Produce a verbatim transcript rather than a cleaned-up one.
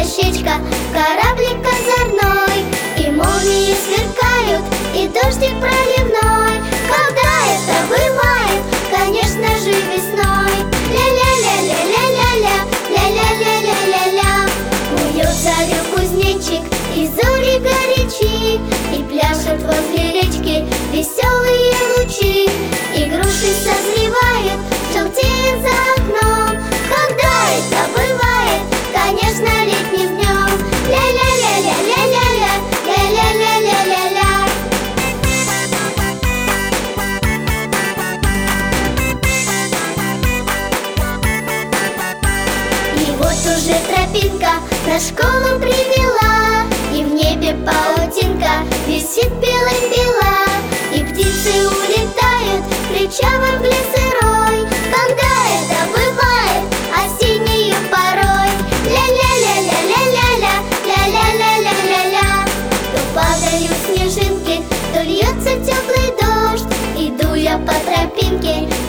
дощечка, кораблик озорной, и молнии сверкают, и дождик проливной. Когда это бывает? Конечно же весной. Ля-ля-ля-ля-ля-ля-ля, ля-ля-ля-ля-ля-ля. Ует зарю кузнечик, и зори горячи, и пляшут возле речки веселые лучи. И груши созревают, желтеют за окном. Когда это бывает? Конечно, летним днем. Ля-ля-ля-ля-ля-ля-ля, ля-ля-ля-ля-ля-ля. И вот уже тропинка на школу привела, и в небе паутинка висит белым-бела, и птицы улетают, крича во мгле сырой. Когда это бывает? Осеннею порой. Ля-ля-ля-ля-ля-ля-ля, ля-ля-ля-ля-ля-ля. То падают снежинки, то льется теплый дождь. Иду я по тропинке,